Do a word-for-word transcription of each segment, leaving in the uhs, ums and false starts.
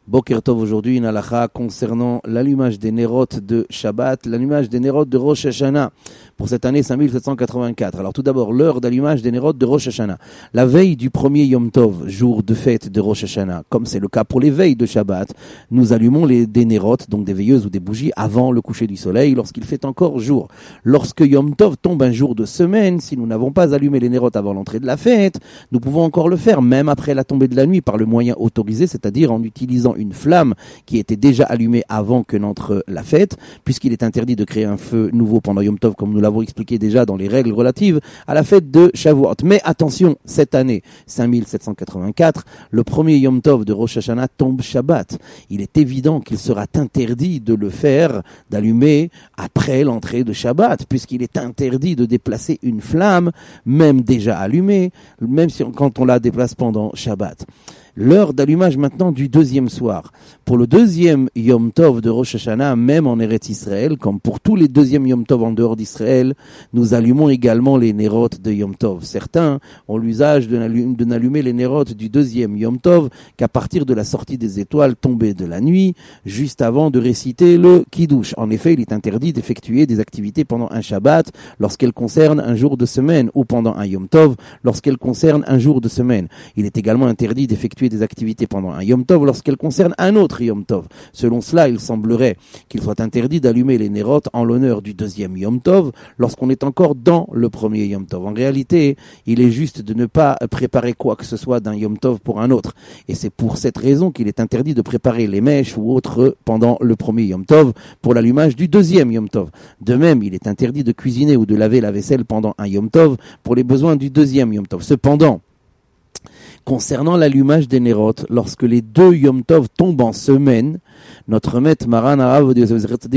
Boker Tov, aujourd'hui une halakha concernant l'allumage des nérotes de Shabbat, l'allumage des nérotes de Rosh Hashanah pour cette année cinq mille sept cent quatre-vingt-quatre. Alors tout d'abord, l'heure d'allumage des nérotes de Rosh Hashanah. La veille du premier Yom Tov, jour de fête de Rosh Hashanah, comme c'est le cas pour les veilles de Shabbat, nous allumons les, des nérotes, donc des veilleuses ou des bougies, avant le coucher du soleil, lorsqu'il fait encore jour. Lorsque Yom Tov tombe un jour de semaine, si nous n'avons pas allumé les nérotes avant l'entrée de la fête, nous pouvons encore le faire, même après la tombée de la nuit, par le moyen autorisé, c'est-à-dire en utilisant une flamme qui était déjà allumée avant que n'entre la fête, puisqu'il est interdit de créer un feu nouveau pendant Yom Tov, comme nous l'avons expliqué déjà dans les règles relatives à la fête de Shavuot. Mais attention, cette année, cinq mille sept cent quatre-vingt-quatre, le premier Yom Tov de Rosh Hashanah tombe Shabbat. Il est évident qu'il sera interdit de le faire, d'allumer après l'entrée de Shabbat, puisqu'il est interdit de déplacer une flamme, même déjà allumée, même si, quand on la déplace pendant Shabbat. L'heure d'allumage maintenant du deuxième soir. Pour le deuxième Yom Tov de Rosh Hashanah, même en Eretz Israël, comme pour tous les deuxièmes Yom Tov en dehors d'Israël, nous allumons également les nérotes de Yom Tov. Certains ont l'usage de n'allumer les nérotes du deuxième Yom Tov qu'à partir de la sortie des étoiles tombées de la nuit, juste avant de réciter le Kiddush. En effet, il est interdit d'effectuer des activités pendant un Shabbat lorsqu'elles concernent un jour de semaine ou pendant un Yom Tov lorsqu'elles concernent un jour de semaine. Il est également interdit d'effectuer des activités pendant un Yom Tov lorsqu'elles concernent un autre Yom Tov. Selon cela, il semblerait qu'il soit interdit d'allumer les nérotes en l'honneur du deuxième Yom Tov lorsqu'on est encore dans le premier Yom Tov. En réalité, il est juste de ne pas préparer quoi que ce soit d'un Yom Tov pour un autre. Et c'est pour cette raison qu'il est interdit de préparer les mèches ou autres pendant le premier Yom Tov pour l'allumage du deuxième Yom Tov. De même, il est interdit de cuisiner ou de laver la vaisselle pendant un Yom Tov pour les besoins du deuxième Yom Tov. Cependant, concernant l'allumage des nérotes, lorsque les deux Yom Tov tombent en semaine, notre maître Maran Arav dans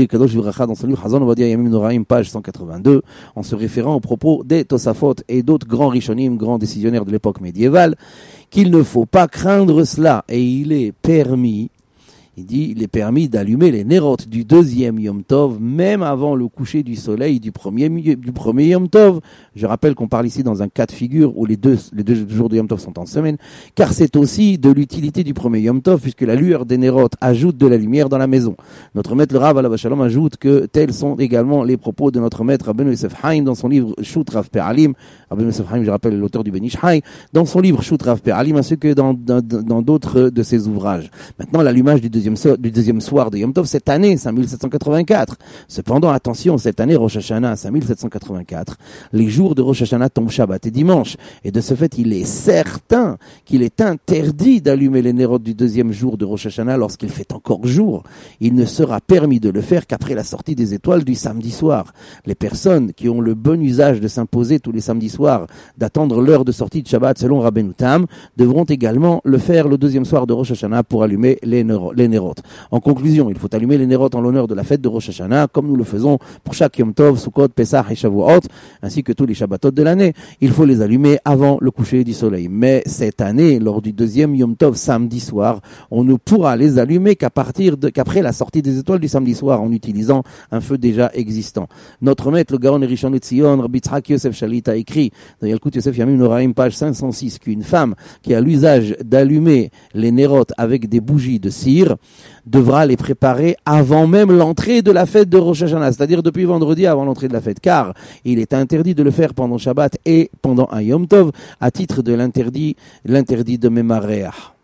son livre Hazon Ovadia Yamim Noraim, page cent quatre-vingt-deux, en se référant aux propos des Tosafot et d'autres grands Rishonim, grands décisionnaires de l'époque médiévale, qu'il ne faut pas craindre cela, et il est permis, il dit, il est permis d'allumer les nérotes du deuxième Yom Tov, même avant le coucher du soleil du premier, du premier Yom Tov. Je rappelle qu'on parle ici dans un cas de figure où les deux, les deux jours de Yom Tov sont en semaine, car c'est aussi de l'utilité du premier Yom Tov, puisque la lueur des nérotes ajoute de la lumière dans la maison. Notre maître le Rav Alav Shalom ajoute que tels sont également les propos de notre maître Rabbeinu Yosef Haim dans son livre Shut Rav Pe'alim. Rabbeinu Yosef Haim, je rappelle, l'auteur du Ben Ish Chai, dans son livre Shut Rav Pe'alim, ainsi que dans, dans, dans d'autres de ses ouvrages. Maintenant, l'allumage du deuxième du deuxième soir de Yom Tov cette année, cinq mille sept cent quatre-vingt-quatre. Cependant, attention, cette année, Rosh Hashanah, cinq mille sept cent quatre-vingt-quatre, les jours de Rosh Hashanah tombent Shabbat et dimanche. Et de ce fait, il est certain qu'il est interdit d'allumer les nérotes du deuxième jour de Rosh Hashanah lorsqu'il fait encore jour. Il ne sera permis de le faire qu'après la sortie des étoiles du samedi soir. Les personnes qui ont le bon usage de s'imposer tous les samedis soirs, d'attendre l'heure de sortie de Shabbat selon Rabbeinu Tam, devront également le faire le deuxième soir de Rosh Hashanah pour allumer les nérotes. En conclusion, il faut allumer les nérotes en l'honneur de la fête de Rosh Hashanah, comme nous le faisons pour chaque Yom Tov, Sukkot, Pesach et Shavuot, ainsi que tous les Shabbatot de l'année. Il faut les allumer avant le coucher du soleil. Mais cette année, lors du deuxième Yom Tov, samedi soir, on ne pourra les allumer qu'à partir de, qu'après la sortie des étoiles du samedi soir, en utilisant un feu déjà existant. Notre maître, le Gaon Rishon LeZion, Rabbi Tzrak Yosef Shalit, a écrit dans Yalkut Yosef Yamim Noraim, page cinq cent six, qu'une femme qui a l'usage d'allumer les nérotes avec des bougies de cire devra les préparer avant même l'entrée de la fête de Rosh Hashanah, c'est-à-dire depuis vendredi avant l'entrée de la fête, car il est interdit de le faire pendant Shabbat et pendant un Yom Tov, à titre de l'interdit, l'interdit de Memareach.